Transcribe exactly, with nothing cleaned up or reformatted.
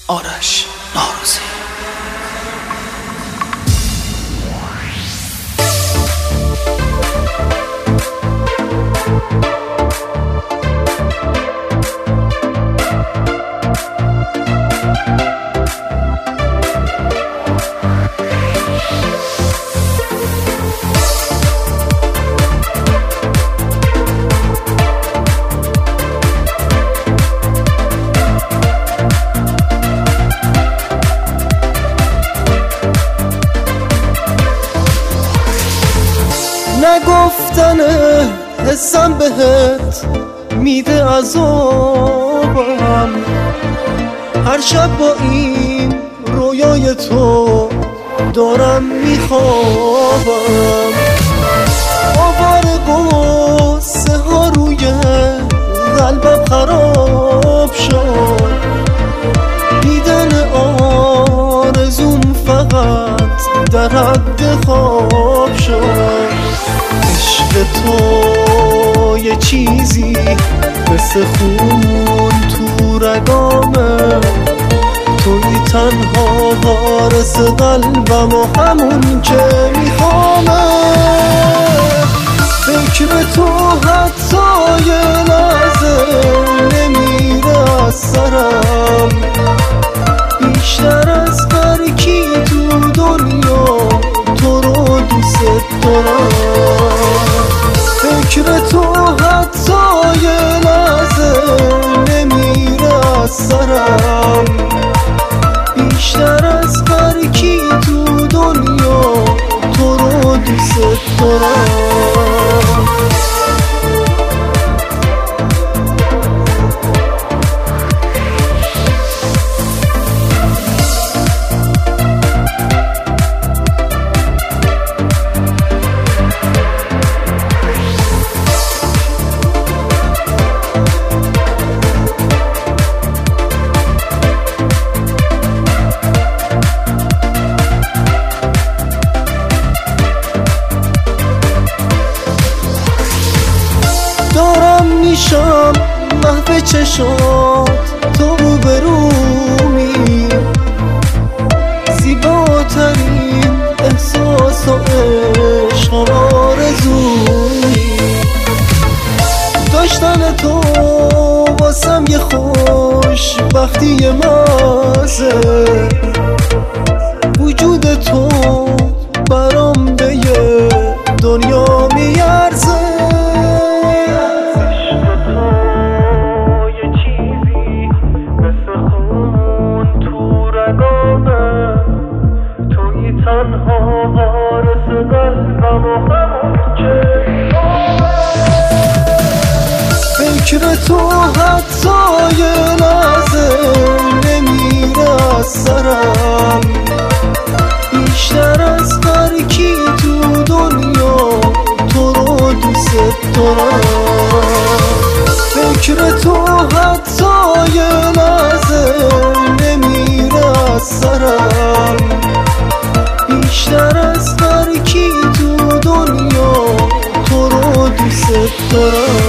آرش ناروزی. نگفتنه حسم بهت میده عذابم، هر شب با این رویای تو دارم میخوابم. آوار قصه ها روی قلبم خراب شد، دیدن آرزوم فقط در حد خواب شد. عشق تو یه چیزی مثل خون تو رگامه، توی تنها وارث قلبم و همون که میخوامه. فکر تو حتی یه لحظه نمیره از سرم، بیشتر از هر کی تو دنیا تو رو دوست دارم. فکر تو حتی یه لحظه نمیره از سرم، بیشتر از هر کی تو دنیا تو رو دوست دارم. دارم میشم محو چشات، تو روبرومی، زیباترین احساس و عشق و آرزویی. داشتن تو واسم یه خوشبختی مزه، وجود تو برام به یه دنیا میارزه. تنها وارث قلبم و همون که فکر تو حتی یه لحظه نمیره از سرم، بیشتر از هر کی تو دنیا تو رو دوست دارم. فکر تو حتی یه لحظه نمیره از سرم، بیشتر از هر کی تو دنیا تو رو دوست دارم.